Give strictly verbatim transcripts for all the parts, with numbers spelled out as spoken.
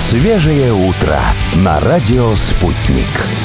Свежее утро на радио «Спутник».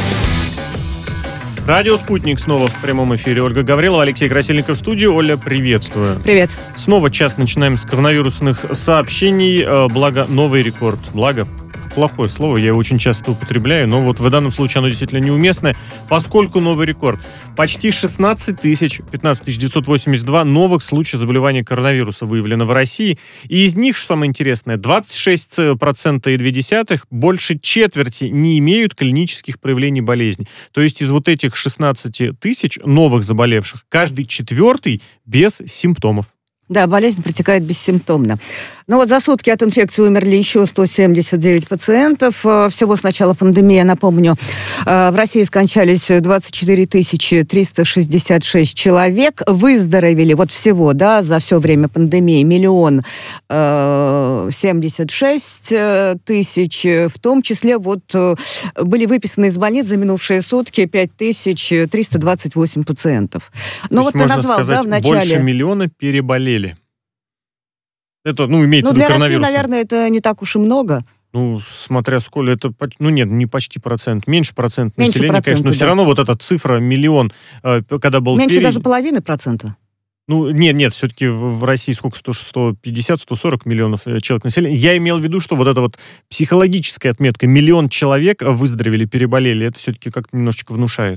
Радио «Спутник» снова в прямом эфире. Ольга Гаврилова, Алексей Красильников в студии. Оля, приветствую. Привет. Снова час начинаем с коронавирусных сообщений. Благо, новый рекорд. Благо, плохое слово, я его очень часто употребляю, но вот в данном случае оно действительно неуместное, поскольку новый рекорд. Почти шестнадцать тысяч, пятнадцать тысяч девятьсот восемьдесят два новых случаев заболевания коронавируса выявлено в России. И из них, что самое интересное, двадцать шесть целых две десятых процента, больше четверти не имеют клинических проявлений болезни. То есть из вот этих шестнадцати тысяч новых заболевших, каждый четвертый без симптомов. Да, болезнь протекает бессимптомно. Ну вот за сутки от инфекции умерли еще сто семьдесят девять пациентов. Всего с начала пандемии, я напомню, в России скончались двадцать четыре тысячи триста шестьдесят шесть человек. Выздоровели вот всего, да, за все время пандемии миллион семьдесят шесть тысяч. В том числе вот были выписаны из больниц за минувшие сутки пять тысяч триста двадцать восемь пациентов. Но вот ты назвал, сказать, да, в начале... больше миллиона переболели. Это, ну, имеется в виду коронавирус. Для России, наверное, это не так уж и много. Ну, смотря сколько, это, ну нет, не почти процент, меньше процент меньше населения, процента, конечно, но да. все равно вот эта цифра, миллион, когда был... Меньше перед... даже половины процента. Ну, нет, нет, все-таки в, в России сколько, сто пятьдесят - сто сорок миллионов человек населения. Я имел в виду, что вот эта вот психологическая отметка, миллион человек выздоровели, переболели, это все-таки как-то немножечко внушает.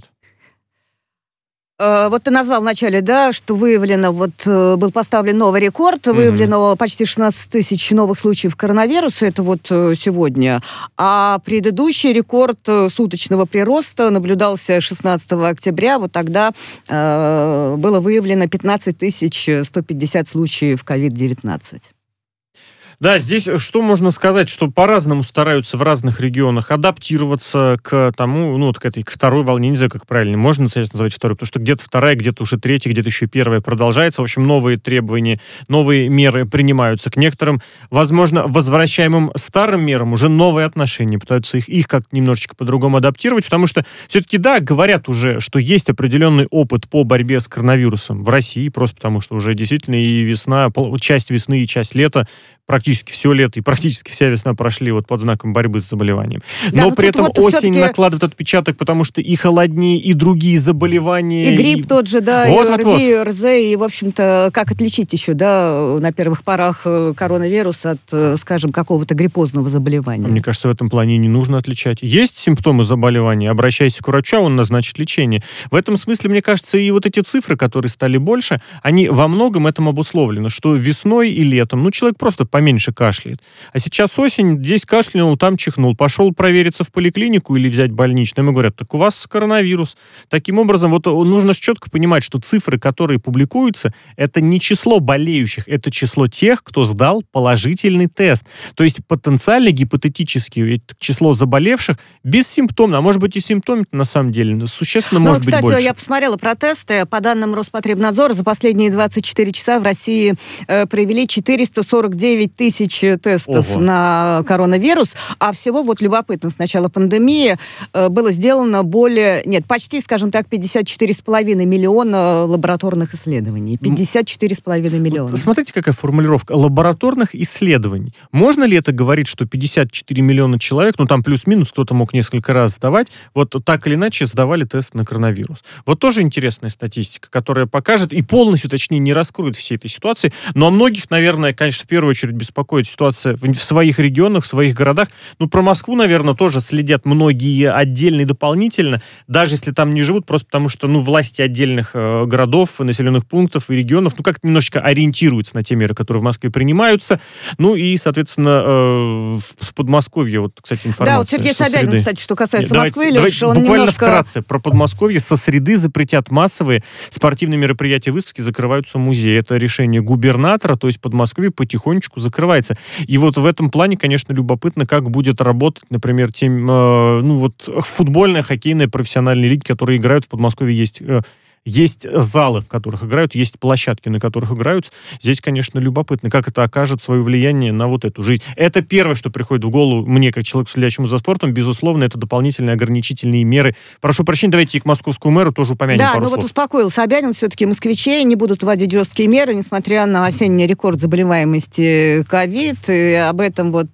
Вот ты назвал вначале, да, что выявлено, вот был поставлен новый рекорд, mm-hmm. выявлено почти шестнадцать тысяч новых случаев коронавируса, это вот сегодня. А предыдущий рекорд суточного прироста наблюдался шестнадцатого октября, вот тогда э, было выявлено пятнадцать тысяч сто пятьдесят случаев ковид девятнадцать. Да, здесь что можно сказать, что по-разному стараются в разных регионах адаптироваться к тому, ну, вот к этой, к второй волне, не знаю, как правильно, можно назвать второй, потому что где-то вторая, где-то уже третья, где-то еще первая продолжается. В общем, новые требования, новые меры принимаются. К некоторым, возможно, возвращаемым старым мерам уже новые отношения, пытаются их, их как-то немножечко по-другому адаптировать, потому что все-таки, да, говорят уже, что есть определенный опыт по борьбе с коронавирусом в России, просто потому что уже действительно и весна, часть весны и часть лета, практически все лето и практически вся весна прошли вот под знаком борьбы с заболеванием. Да, но, но при этом вот осень все-таки... накладывает отпечаток, потому что и холоднее, и другие заболевания. И грипп и... тот же, да, вот, и вот, ОРВИ, и ОРЗ, и, в общем-то, как отличить еще, да, на первых порах коронавирус от, скажем, какого-то гриппозного заболевания? Мне кажется, в этом плане не нужно отличать. Есть симптомы заболевания, обращайся к врачу, он назначит лечение. В этом смысле, мне кажется, и вот эти цифры, которые стали больше, они во многом этим обусловлены, что весной и летом, ну, человек просто поменьше кашляет. А сейчас осень, здесь кашлянул, там чихнул. Пошел провериться в поликлинику или взять больничный. Ему говорят, так у вас коронавирус. Таким образом, вот нужно четко понимать, что цифры, которые публикуются, это не число болеющих, это число тех, кто сдал положительный тест. То есть потенциально, гипотетически, число заболевших бессимптомно, а может быть и симптомы на самом деле существенно может ну, кстати, быть больше. Я посмотрела протесты. По данным Роспотребнадзора, за последние двадцать четыре часа в России э, провели четыреста сорок девять тысяч тестов Ого. на коронавирус, а всего, вот любопытно, с начала пандемии э, было сделано более, нет, почти, скажем так, пятьдесят четыре с половиной миллиона лабораторных исследований. пятьдесят четыре с половиной миллиона. Вот, смотрите, какая формулировка. Лабораторных исследований. Можно ли это говорить, что пятьдесят четыре миллиона человек, ну там плюс-минус, кто-то мог несколько раз сдавать, вот так или иначе сдавали тест на коронавирус? Вот тоже интересная статистика, которая покажет и полностью, точнее, не раскроет всей этой ситуации, но о многих, наверное, конечно, в первую очередь беспокоит ситуация в своих регионах, в своих городах. Ну, про Москву, наверное, тоже следят многие отдельно и дополнительно, даже если там не живут, просто потому что, ну, власти отдельных э, городов, населенных пунктов и регионов, ну, как-то немножечко ориентируются на те меры, которые в Москве принимаются. Ну, и, соответственно, э, с Подмосковья, вот, кстати, информация. Да, вот Сергей Собянин, среды. Кстати, что касается Нет, Москвы, давайте, Леш, он буквально немножко... вкратце про Подмосковье. Со среды запретят массовые спортивные мероприятия, выставки, закрываются музеи. Это решение губернатора, то есть Подмосковье потихонечку закрывается. И вот в этом плане, конечно, любопытно, как будет работать, например, тем, э, ну вот футбольная, хоккейная, профессиональные лиги, которые играют в Подмосковье, есть. Э, есть залы, в которых играют, есть площадки, на которых играют. Здесь, конечно, любопытно, как это окажет свое влияние на вот эту жизнь. Это первое, что приходит в голову мне, как человеку, следящему за спортом. Безусловно, это дополнительные ограничительные меры. Прошу прощения, давайте и к московскому мэру тоже упомянем да, пару ну слов. вот успокоил Собянин, все-таки москвичей не будут вводить жесткие меры, несмотря на осенний рекорд заболеваемости ковид. И об этом вот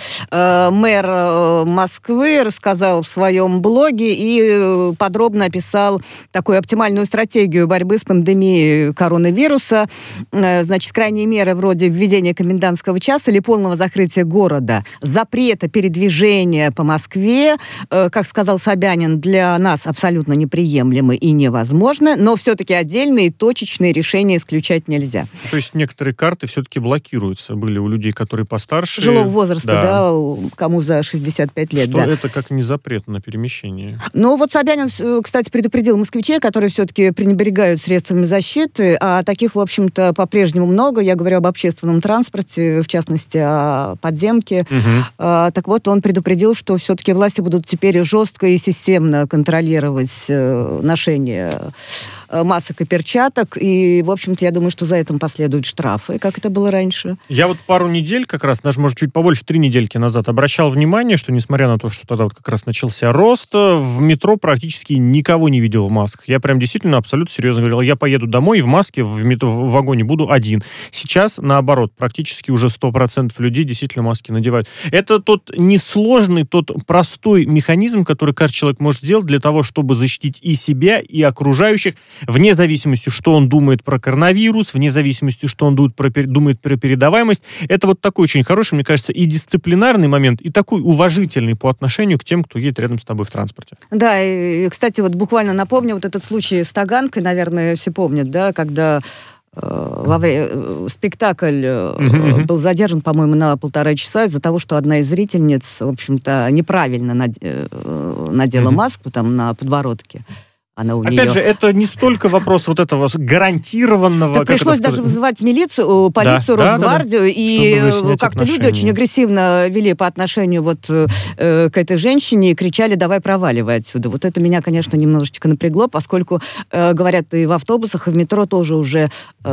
э, мэр Москвы рассказал в своем блоге и подробно описал такую оптимальную стратегию борьбы с пандемией коронавируса. Э, значит, крайние меры вроде введения комендантского часа или полного закрытия города, запрета передвижения по Москве, э, как сказал Собянин, для нас абсолютно неприемлемы и невозможны, но все-таки отдельные точечные решения исключать нельзя. То есть некоторые карты все-таки блокируются. Были у людей, которые постарше. Жилого возраста, да, да кому за шестьдесят пять лет. Что да. это как не запрет на перемещение? Ну вот Собянин, кстати, предупредил москвичей, которые все-таки пренебрегают средствами защиты, а таких, в общем-то, по-прежнему много. Я говорю об общественном транспорте, в частности, о подземке. Угу. А, так вот, он предупредил, что все-таки власти будут теперь жестко и системно контролировать э, ношение масок и перчаток, и, в общем-то, я думаю, что за это последуют штрафы, как это было раньше. Я вот пару недель как раз, даже, может, чуть побольше, три недельки назад обращал внимание, что, несмотря на то, что тогда вот как раз начался рост, в метро практически никого не видел в масках. Я прям действительно абсолютно серьезно говорил, я поеду домой и в маске в, метро, в вагоне буду один. Сейчас, наоборот, практически уже сто процентов людей действительно маски надевают. Это тот несложный, тот простой механизм, который каждый человек может сделать для того, чтобы защитить и себя, и окружающих, вне зависимости, что он думает про коронавирус, вне зависимости, что он думает про, думает про передаваемость. Это вот такой очень хороший, мне кажется, и дисциплинарный момент, и такой уважительный по отношению к тем, кто едет рядом с тобой в транспорте. Да, и, кстати, вот буквально напомню, вот этот случай с Таганкой, наверное, все помнят, да, когда э, во время э, спектакль э, uh-huh. был задержан, по-моему, на полтора часа из-за того, что одна из зрительниц, в общем-то, неправильно над, э, надела uh-huh. маску там на подбородке. Она у Опять нее... же, это не столько вопрос вот этого гарантированного... Так пришлось даже вызывать милицию, полицию, да, Росгвардию, да, да, да. И как-то отношения. Люди очень агрессивно вели по отношению вот э, к этой женщине и кричали: давай проваливай отсюда. Вот это меня, конечно, немножечко напрягло, поскольку, э, говорят, и в автобусах, и в метро тоже уже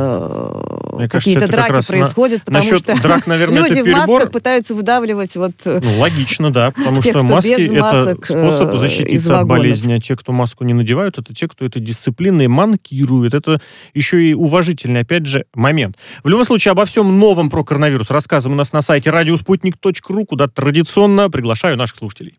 э, какие-то драки происходят, на... потому что драк, наверное, люди это в масках пытаются выдавливать вот... Ну, логично, да, потому тех, что маски — это масок, способ защититься от болезни, а те, кто маску не надевают, это те, кто это дисциплиной манкирует. Это еще и уважительный, опять же, момент. В любом случае, обо всем новом про коронавирус рассказываем у нас на сайте радиоспутник точка ру, куда традиционно приглашаю наших слушателей.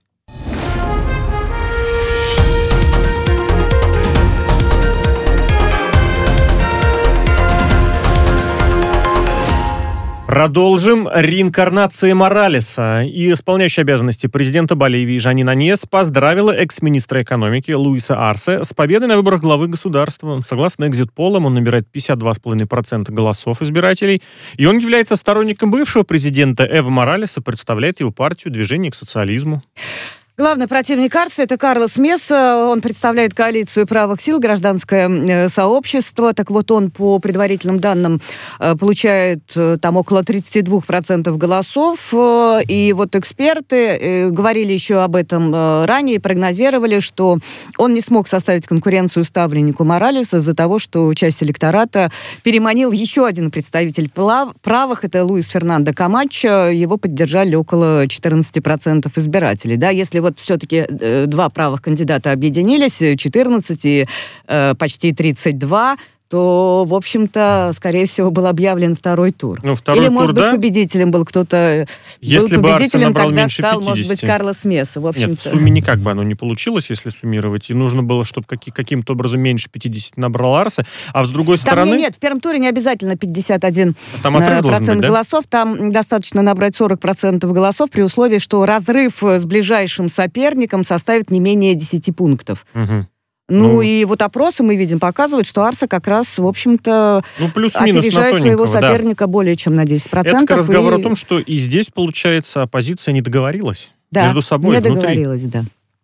Продолжим. Реинкарнация Моралеса. И исполняющий обязанности президента Боливии Жанин Аньес поздравила экс-министра экономики Луиса Арсе с победой на выборах главы государства. Согласно экзит-полам, он набирает пятьдесят два целых пять десятых процента голосов избирателей. И он является сторонником бывшего президента Эва Моралеса, представляет его партию «Движение к социализму». Главный противник Арса — это Карлос Меса. Он представляет коалицию правых сил, гражданское сообщество. Так вот, он, по предварительным данным, получает там около тридцать два процента голосов. И вот эксперты говорили еще об этом ранее, прогнозировали, что он не смог составить конкуренцию ставленнику Моралеса из-за того, что часть электората переманил еще один представитель правых, это Луис Фернандо Камачо. Его поддержали около четырнадцать процентов избирателей. Да, если вот все-таки э, два правых кандидата объединились, четырнадцать и э, почти тридцать два, то, в общем-то, скорее всего, был объявлен второй тур. Ну, второй Или, тур, может да? быть, победителем был кто-то... Если был бы победителем, Арсе набрал тогда меньше стал, пятидесяти. может быть, Карлос Меса. В общем-то. Нет, в сумме никак бы оно не получилось, если суммировать. И нужно было, чтобы каки- каким-то образом меньше пятидесяти набрал Арсе. А с другой Там стороны... Нет, нет, в первом туре не обязательно пятьдесят один Там отрыв должен процент быть, да? голосов. Там достаточно набрать сорок процентов голосов при условии, что разрыв с ближайшим соперником составит не менее десяти пунктов. Угу. Ну, Ну, и вот опросы, мы видим, показывают, что Арсе как раз, в общем-то, ну, плюс-минус на опережает своего тоненького, да. соперника более чем на десять процентов. Это разговор и... о том, что и здесь, получается, оппозиция не договорилась да, между собой не внутри. договорилась, да.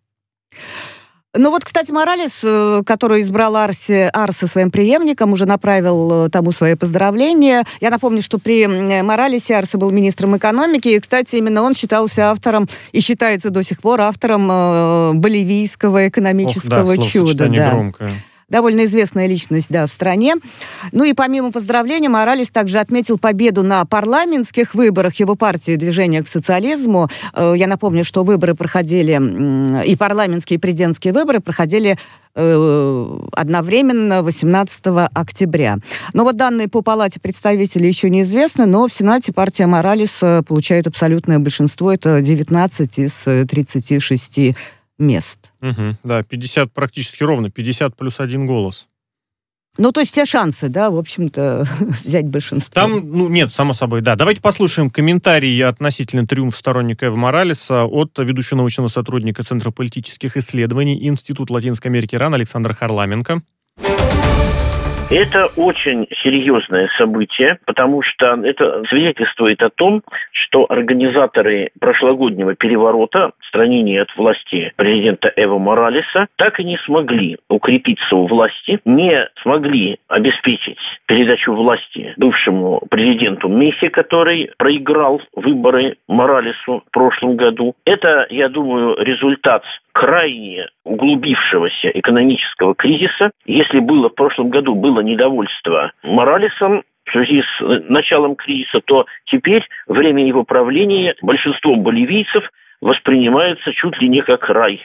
Ну вот, кстати, Моралес, который избрал Арсе, Арсе своим преемником, уже направил тому свои поздравления. Я напомню, что при Моралесе Арсе был министром экономики, и, кстати, именно он считался автором, и считается до сих пор автором э, боливийского экономического Ох, да, чуда. словосочетание Да. громкое. довольно известная личность, да, в стране. Ну и помимо поздравлений, Моралес также отметил победу на парламентских выборах его партии «Движение к социализму». Я напомню, что выборы проходили, и парламентские, и президентские выборы проходили одновременно восемнадцатого октября. Но вот данные по Палате представителей еще неизвестны, но в Сенате партия Моралеса получает абсолютное большинство. Это девятнадцать из тридцати шести мест. Угу, да, пятьдесят практически ровно, пятьдесят плюс один голос. Ну, то есть все шансы, да, в общем-то, взять большинство. Там, ну, нет, само собой, да. Давайте послушаем комментарии относительно триумфа сторонника Эва Моралеса от ведущего научного сотрудника Центра политических исследований Института Латинской Америки РАН Александра Харламенко. Это очень серьезное событие, потому что это свидетельствует о том, что организаторы прошлогоднего переворота, отстранения от власти президента Эва Моралеса, так и не смогли укрепиться у власти, не смогли обеспечить передачу власти бывшему президенту Месси, который проиграл выборы Моралесу в прошлом году. Это, я думаю, результат крайне углубившегося экономического кризиса. Если было в прошлом году было недовольство Моралесом в связи с началом кризиса, то теперь время его правления большинством боливийцев воспринимается чуть ли не как рай.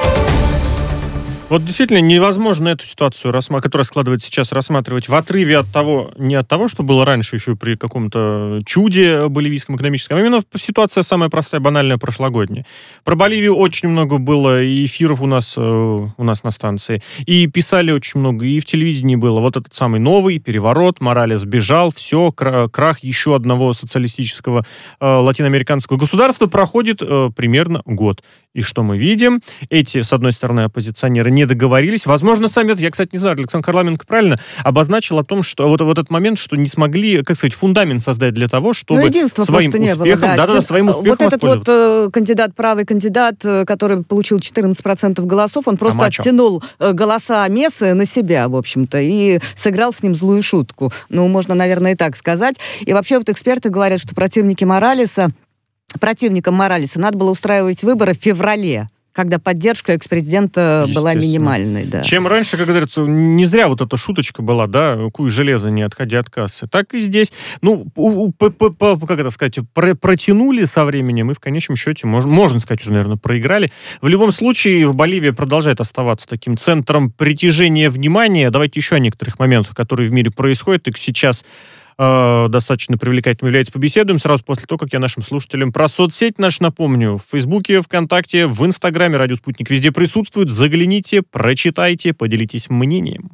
Вот действительно невозможно эту ситуацию, которая складывается сейчас, рассматривать в отрыве от того, не от того, что было раньше еще при каком-то чуде боливийском экономическом, а именно ситуация самая простая, банальная, прошлогодняя. Про Боливию очень много было и эфиров у нас, э, у нас на станции, и писали очень много, и в телевидении было. Вот этот самый новый переворот, Моралес бежал, все, крах еще одного социалистического э, латиноамериканского государства проходит э, примерно год. И что мы видим? Эти, с одной стороны, оппозиционеры не договорились. Возможно, сами, я, кстати, не знаю, Александр Харламенко правильно обозначил о том, что вот, вот этот момент, что не смогли, как сказать, фундамент создать для того, чтобы ну, своим успехом, да, да, да, своим успехом вот этот вот э, кандидат, правый кандидат, который получил четырнадцать процентов голосов, он просто Камачо. оттянул голоса Мессы на себя, в общем-то, и сыграл с ним злую шутку. Ну, можно, наверное, и так сказать. И вообще вот эксперты говорят, что противники Моралеса Противникам Моралеса надо было устраивать выборы в феврале, когда поддержка экс-президента была минимальной. Да. Чем раньше, как говорится, не зря вот эта шуточка была, да, куй железо, не отходи от кассы. Так и здесь, ну, как это сказать, протянули со временем и в конечном счете, можно сказать, уже, наверное, проиграли. В любом случае, в Боливии продолжает оставаться таким центром притяжения внимания. Давайте еще о некоторых моментах, которые в мире происходят, и сейчас достаточно привлекательным является. Побеседуем сразу после того, как я нашим слушателям про соцсеть наш напомню. В Фейсбуке, ВКонтакте, в Инстаграме Радио Спутник везде присутствует. Загляните, прочитайте, поделитесь мнением.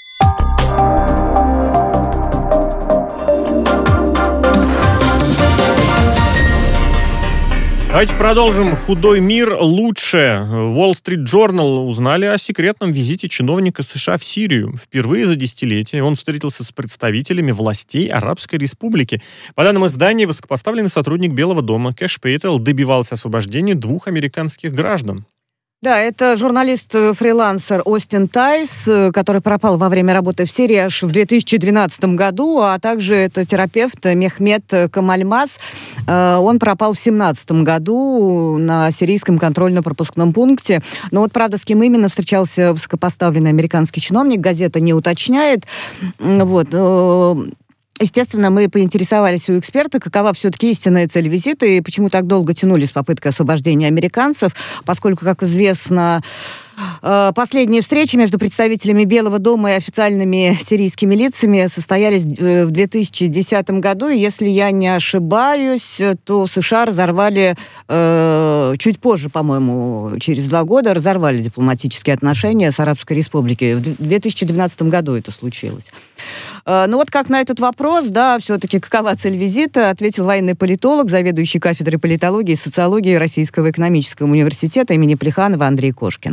Давайте продолжим. Худой мир лучше. Wall Street Journal узнали о секретном визите чиновника США в Сирию. Впервые за десятилетие он встретился с представителями властей Арабской Республики. По данным издания, высокопоставленный сотрудник Белого дома Кэш Пейтел добивался освобождения двух американских граждан. Да, это журналист-фрилансер Остин Тайс, который пропал во время работы в Сирии аж в две тысячи двенадцатом году, а также это терапевт Мехмед Камальмаз. Он пропал в две тысячи семнадцатом году на сирийском контрольно-пропускном пункте. Но вот, правда, с кем именно встречался высокопоставленный американский чиновник, газета не уточняет. Вот. Естественно, мы поинтересовались у эксперта, какова все-таки истинная цель визита и почему так долго тянули с попыткой освобождения американцев, поскольку, как известно, последние встречи между представителями Белого дома и официальными сирийскими лицами состоялись в две тысячи десятом году, и если я не ошибаюсь, то США разорвали э, чуть позже, по-моему, через два года, разорвали дипломатические отношения с Арабской Республикой. В две тысячи двенадцатом году это случилось. Э, ну вот как на этот вопрос, да, все-таки какова цель визита, ответил военный политолог, заведующий кафедрой политологии и социологии Российского экономического университета имени Плеханова Андрей Кошкин.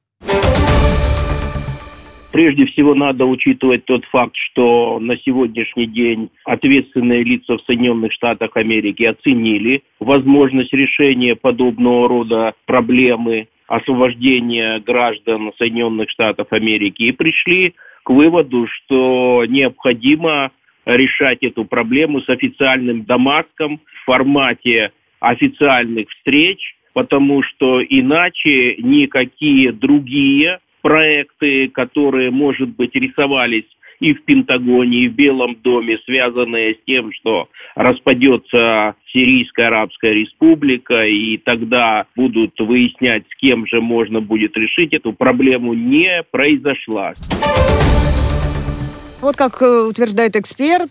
Прежде всего, надо учитывать тот факт, что на сегодняшний день ответственные лица в Соединенных Штатах Америки оценили возможность решения подобного рода проблемы освобождения граждан Соединенных Штатов Америки и пришли к выводу, что необходимо решать эту проблему с официальным Дамаском в формате официальных встреч, потому что иначе никакие другие проекты, которые, может быть, рисовались и в Пентагоне, и в Белом доме, связанные с тем, что распадется Сирийская Арабская Республика, и тогда будут выяснять, с кем же можно будет решить эту проблему, не произошла. Вот как утверждает эксперт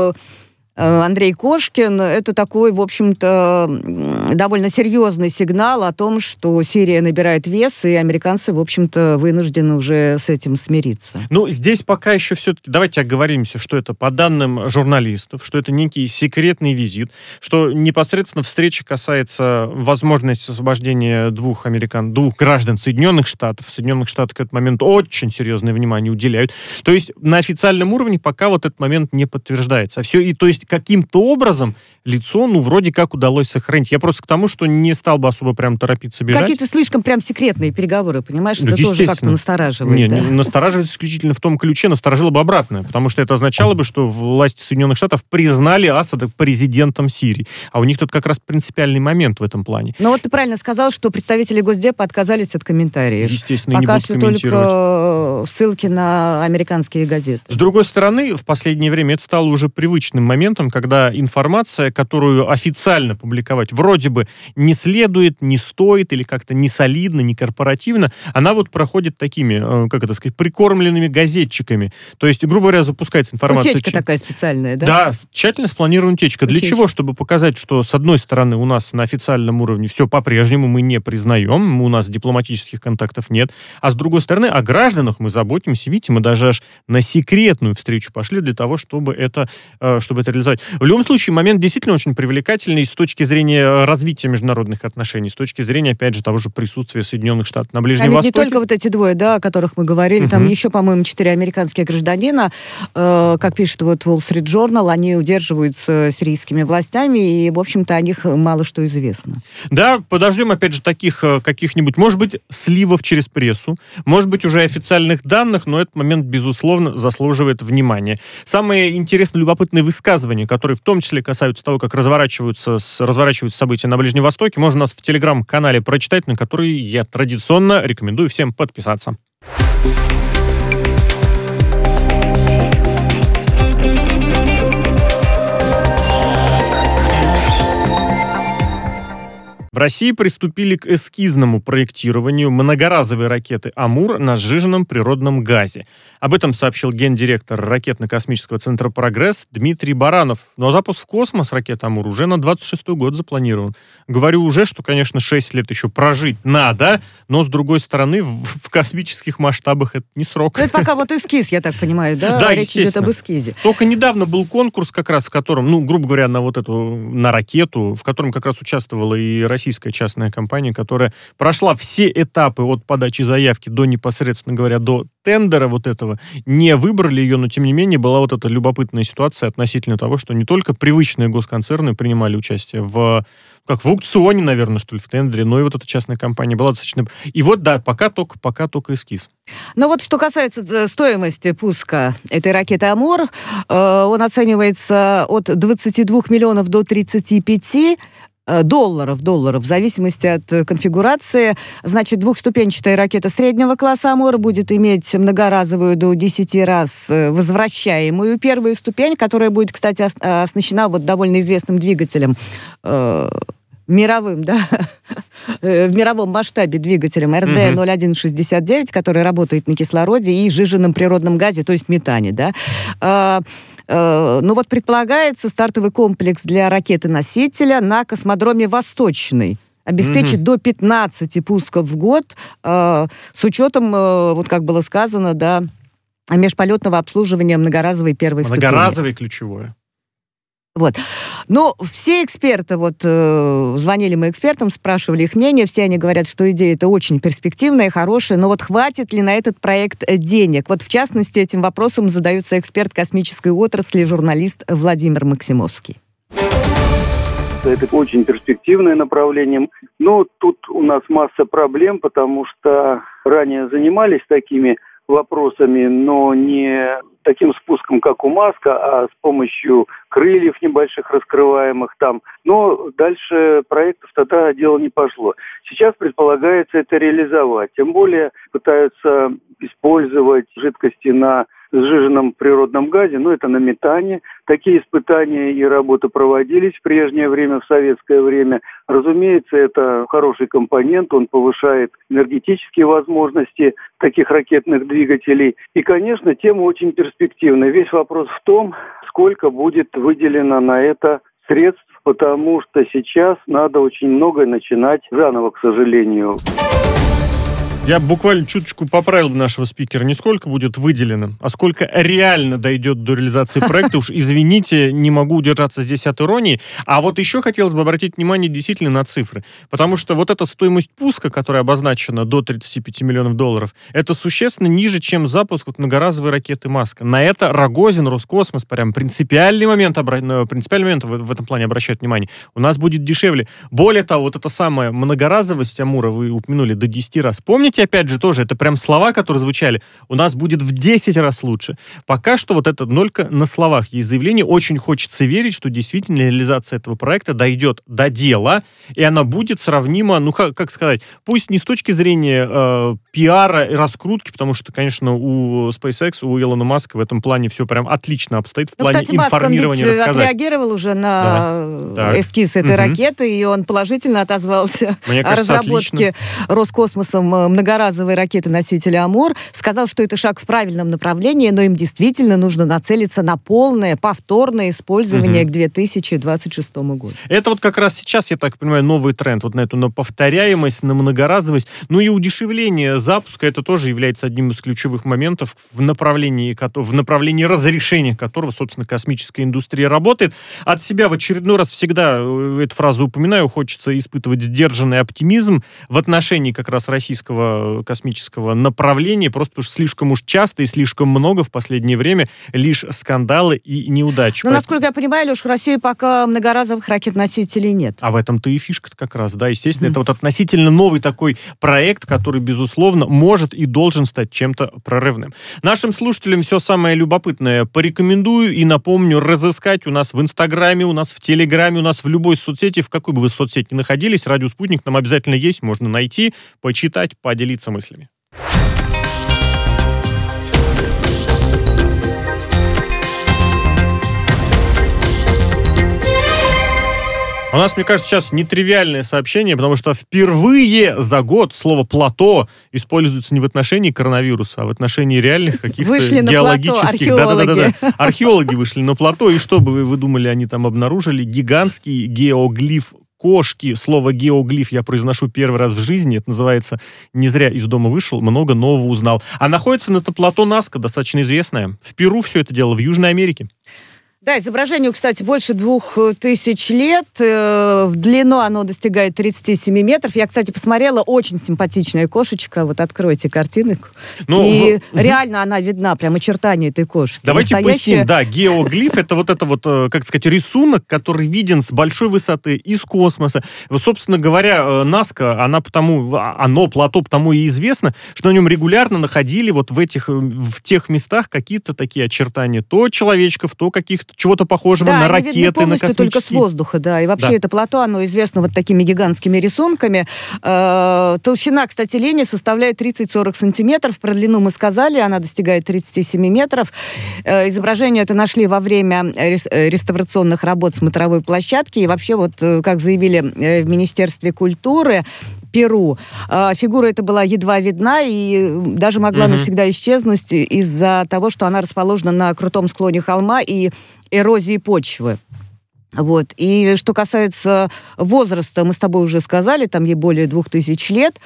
Андрей Кошкин, это такой, в общем-то, довольно серьезный сигнал о том, что Сирия набирает вес, и американцы, в общем-то, вынуждены уже с этим смириться. Ну, здесь пока еще все-таки, давайте оговоримся, что это по данным журналистов, что это некий секретный визит, что непосредственно встреча касается возможности освобождения двух американ, двух граждан Соединенных Штатов. Соединенных Штатов к этому моменту очень серьезное внимание уделяют. То есть на официальном уровне пока вот этот момент не подтверждается. Все, и то есть каким-то образом лицо, ну, вроде как удалось сохранить. Я просто к тому, что не стал бы особо прям торопиться бежать. Какие-то слишком прям секретные переговоры, понимаешь? Ну, это тоже как-то настораживает. Не, да? не настораживает исключительно в том ключе, насторожило бы обратное, потому что это означало бы, что власти Соединенных Штатов признали Асада президентом Сирии. А у них тут как раз принципиальный момент в этом плане. Ну вот ты правильно сказал, что представители Госдепа отказались от комментариев. Естественно, Пока не будут комментировать. Только ссылки на американские газеты. С другой стороны, в последнее время это стало уже привычным моментом, когда информация, которую официально публиковать вроде бы не следует, не стоит, или как-то не солидно, не корпоративно, она вот проходит такими, как это сказать, прикормленными газетчиками. То есть, грубо говоря, запускается информация... Утечка ч... такая специальная, да? Да, тщательно спланированная утечка. Для Утечка. чего? Чтобы показать, что, с одной стороны, у нас на официальном уровне все по-прежнему мы не признаем, у нас дипломатических контактов нет, а с другой стороны, о гражданах мы заботимся. Видите, мы даже аж на секретную встречу пошли для того, чтобы это, чтобы это реализовать. В любом случае, момент действительно очень привлекательный с точки зрения развития международных отношений, с точки зрения, опять же, того же присутствия Соединенных Штатов на Ближнем а ведь Востоке. Не только вот эти двое, да, о которых мы говорили, uh-huh. там еще, по-моему, четыре американские гражданина, э, как пишет вот Wall Street Journal, они удерживаются сирийскими властями, и, в общем-то, о них мало что известно. Да, подождем, опять же, таких каких-нибудь, может быть, сливов через прессу, может быть, уже официальных данных, но этот момент, безусловно, заслуживает внимания. Самые интересные, любопытные высказывания, которые в том числе касаются того, как разворачиваются, разворачиваются события на Ближнем Востоке, можно у нас в телеграм-канале прочитать, на который я традиционно рекомендую всем подписаться. В России приступили к эскизному проектированию многоразовой ракеты «Амур» на сжиженном природном газе. Об этом сообщил гендиректор ракетно-космического центра «Прогресс» Дмитрий Баранов. Но запуск в космос ракеты «Амур» уже на двадцать шестой год запланирован. Говорю уже, что, конечно, шесть лет еще прожить надо, но, с другой стороны, в, в космических масштабах это не срок. Это пока вот эскиз, я так понимаю, да? Да, речь идет об эскизе. Только недавно был конкурс, как раз в котором, ну, грубо говоря, на вот эту, на ракету, в котором как раз участвовала и Россия, российская частная компания, которая прошла все этапы от подачи заявки до, непосредственно говоря, до тендера вот этого. Не выбрали ее, но, тем не менее, была вот эта любопытная ситуация относительно того, что не только привычные госконцерны принимали участие в, как в аукционе, наверное, что ли, в тендере, но и вот эта частная компания была достаточно... И вот, да, пока только, пока только эскиз. Ну вот, что касается стоимости пуска этой ракеты «Амур», э, он оценивается от двадцати двух миллионов до тридцати пяти долларов, долларов, в зависимости от конфигурации. Значит, двухступенчатая ракета среднего класса «Амур» будет иметь многоразовую до десяти раз возвращаемую первую ступень, которая будет, кстати, оснащена вот довольно известным двигателем, э, мировым, да, в мировом масштабе двигателем эр дэ ноль один шестьдесят девять, который работает на кислороде и сжиженном природном газе, то есть метане, да. А, а, ну вот предполагается стартовый комплекс для ракеты-носителя на космодроме «Восточный» обеспечит mm-hmm. до пятнадцати пусков в год, а, с учетом, а, вот как было сказано, да, межполетного обслуживания многоразовой первой ступени. Многоразовой ключевое. Вот. Но все эксперты, вот э, звонили мы экспертам, спрашивали их мнение, все они говорят, что идея это очень перспективная, хорошая, но вот хватит ли на этот проект денег? Вот в частности этим вопросом задается эксперт космической отрасли, журналист Владимир Максимовский. Это очень перспективное направление. Но тут у нас масса проблем, потому что ранее занимались такими вопросами, но не таким спуском, как у Маска, а с помощью крыльев небольших раскрываемых там. Но дальше проектов тогда дело не пошло. Сейчас предполагается это реализовать. Тем более пытаются использовать жидкости на сжиженном природном газе, но это на метане. Такие испытания и работы проводились в прежнее время, в советское время. Разумеется, это хороший компонент, он повышает энергетические возможности таких ракетных двигателей. И, конечно, тема очень перспективная. Весь вопрос в том, сколько будет выделено на это средств, потому что сейчас надо очень многое начинать заново, к сожалению. Я буквально чуточку поправил нашего спикера. Не сколько будет выделено, а сколько реально дойдет до реализации проекта. Уж извините, не могу удержаться здесь от иронии. А вот еще хотелось бы обратить внимание действительно на цифры. Потому что вот эта стоимость пуска, которая обозначена до тридцати пяти миллионов долларов, это существенно ниже, чем запуск вот многоразовой ракеты Маска. На это Рогозин, Роскосмос, прям принципиальный момент, обра... принципиальный момент в, в этом плане обращает внимание. У нас будет дешевле. Более того, вот эта самая многоразовость Амура, вы упомянули, до десяти раз. Помните, опять же, тоже, это прям слова, которые звучали, у нас будет в десять раз лучше. Пока что вот это только на словах есть заявление. Очень хочется верить, что действительно реализация этого проекта дойдет до дела, и она будет сравнима, ну, как, как сказать, пусть не с точки зрения э, пиара и раскрутки, потому что, конечно, у SpaceX, у Илона Маска в этом плане все прям отлично обстоит в ну, плане кстати, информирования, Маск, он рассказать. отреагировал уже на да. эскиз этой угу. ракеты, и он положительно отозвался Мне о кажется, разработке отлично. Роскосмосом многоразовой ракеты-носителя «Амур». Сказал, что это шаг в правильном направлении, но им действительно нужно нацелиться на полное повторное использование угу. к две тысячи двадцать шестому году. Это вот как раз сейчас, я так понимаю, новый тренд вот на эту на повторяемость, на многоразовость. Ну и удешевление запуска, это тоже является одним из ключевых моментов в направлении, в направлении разрешения которого, собственно, космическая индустрия работает. От себя в очередной раз всегда эту фразу упоминаю, хочется испытывать сдержанный оптимизм в отношении как раз российского космического направления, просто потому что слишком уж часто и слишком много в последнее время лишь скандалы и неудачи. Но, Поэтому... насколько я понимаю, Леш, в России пока многоразовых ракет-носителей нет. А в этом-то и фишка-то как раз, да, естественно, mm-hmm. это вот относительно новый такой проект, который, безусловно, может и должен стать чем-то прорывным. Нашим слушателям все самое любопытное порекомендую и напомню разыскать у нас в Инстаграме, у нас в Телеграме, у нас в любой соцсети, в какой бы вы соцсети ни находились, Радио Спутник там обязательно есть, можно найти, почитать, поделиться мыслями. У нас, мне кажется, сейчас нетривиальное сообщение, потому что впервые за год слово «плато» используется не в отношении коронавируса, а в отношении реальных каких-то вышли геологических... На плато, археологи. Да-да-да. Археологи вышли на плато, и что бы вы, вы думали, они там обнаружили? Гигантский геоглиф кошки. Слово «геоглиф» я произношу первый раз в жизни. Это называется «не зря из дома вышел, много нового узнал». А находится на это плато Наска, достаточно известное. В Перу все это дело, в Южной Америке. Да, изображению, кстати, больше двух тысяч лет. В длину оно достигает тридцать семь метров. Я, кстати, посмотрела, очень симпатичная кошечка. Вот откройте картинку. Ну, и в... реально она видна, прям очертания этой кошки. Давайте Настоящая... поясним. Да, геоглиф — это вот это вот, как сказать, рисунок, который виден с большой высоты, из космоса. Вот, собственно говоря, Наска, она потому, оно, плато, потому и известно, что на нем регулярно находили вот в этих, в тех местах какие-то такие очертания. То человечков, то каких-то чего-то похожего да, на ракеты, на космические. Только с воздуха, да. И вообще да. это плато, оно известно вот такими гигантскими рисунками. Э-э- толщина, кстати, линии составляет тридцать-сорок сантиметров. Про длину мы сказали, она достигает тридцать семь метров. Э- изображение это нашли во время рес- реставрационных работ смотровой площадки. И вообще, вот как заявили в Министерстве культуры Перу, фигура эта была едва видна и даже могла угу. навсегда исчезнуть из-за того, что она расположена на крутом склоне холма и эрозии почвы. Вот. И что касается возраста, мы с тобой уже сказали, там ей более двух тысяч лет,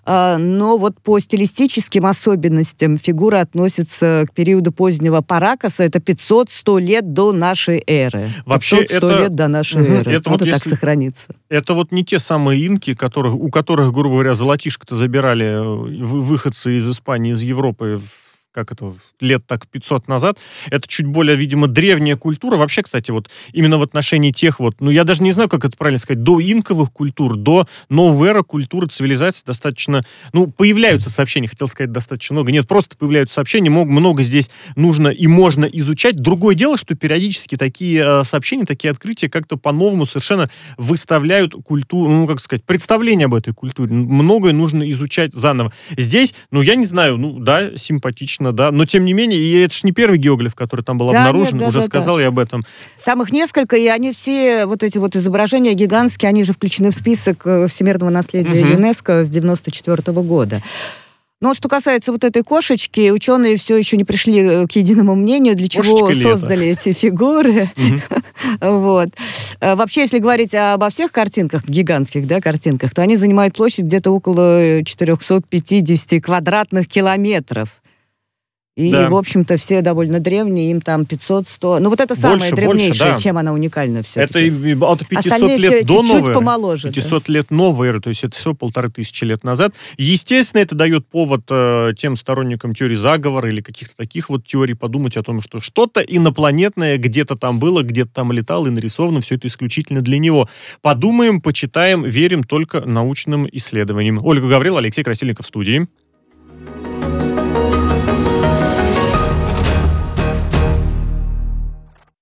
но вот по стилистическим особенностям фигура относится к периоду позднего Паракаса, это пятьсот-сто лет до нашей эры. Вообще пятьсот-сто это... лет до нашей угу. эры. Это Надо вот так если... сохраниться. Это вот не те самые инки, которых, у которых, грубо говоря, золотишко-то забирали выходцы из Испании, из Европы в как это, лет так пятьсот назад. Это чуть более, видимо, древняя культура. Вообще, кстати, вот именно в отношении тех вот, ну, я даже не знаю, как это правильно сказать, до инковых культур, до новой эры культуры, цивилизации достаточно, ну, появляются сообщения, хотел сказать, достаточно много. Нет, просто появляются сообщения, много здесь нужно и можно изучать. Другое дело, что периодически такие сообщения, такие открытия как-то по-новому совершенно выставляют культуру, ну, как сказать, представление об этой культуре. Многое нужно изучать заново. Здесь, ну, я не знаю, ну, да, симпатично, да, но тем не менее, и это ж не первый геоглиф, который там был да, обнаружен, нет, да, уже да, сказал да. я об этом. Там их несколько, и они все, вот эти вот изображения гигантские, они же включены в список всемирного наследия Угу. ЮНЕСКО с девяносто четвёртого года. Но что касается вот этой кошечки, ученые все еще не пришли к единому мнению, для чего Кошечка создали эти фигуры. Вот. Вообще, если говорить обо всех картинках, гигантских, да, картинках, то они занимают площадь где-то около четыреста пятьдесят квадратных километров. И, Да. в общем-то, все довольно древние, им там пятьсот-сто. Ну, вот это самое Больше, древнейшее, больше, да. чем она уникальна все-таки. Это и- и от пятисот Остальные лет все до чуть-чуть новой эры. помоложе, да. пятьсот лет новой эры, то есть это все полторы тысячи лет назад. Естественно, это дает повод э, тем сторонникам теории заговора или каких-то таких вот теорий подумать о том, что что-то инопланетное где-то там было, где-то там летало и нарисовано, все это исключительно для него. Подумаем, почитаем, верим только научным исследованиям. Ольга Гаврилова, Алексей Красильников в студии.